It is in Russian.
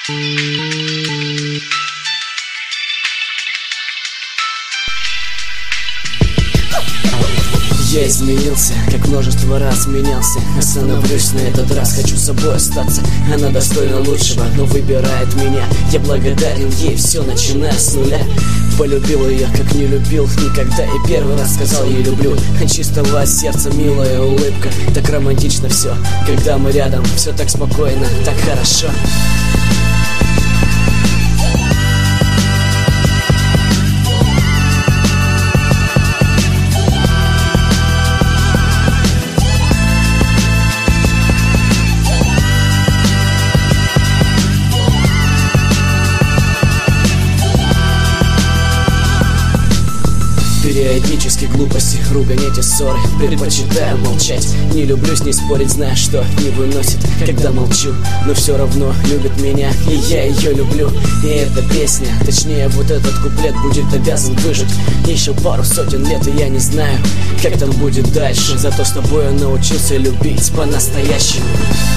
Я изменился, как множество раз менялся. Остановлюсь на этот раз, хочу собой остаться. Она достойна лучшего, но выбирает меня. Я благодарен ей, все начиная с нуля. Полюбил ее, как не любил никогда. И первый раз сказал ей люблю. Чистого сердца милая улыбка. Так романтично все, когда мы рядом. Все так спокойно, так хорошо. Периодически глупости, ругань, эти ссоры. Предпочитаю молчать, не люблю с ней спорить, зная, что не выносит, когда молчу. Но все равно любит меня, и я ее люблю. И эта песня, точнее вот этот куплет, будет обязан выжить еще пару сотен лет. И я не знаю, как там будет дальше. Зато с тобой я научился любить по-настоящему.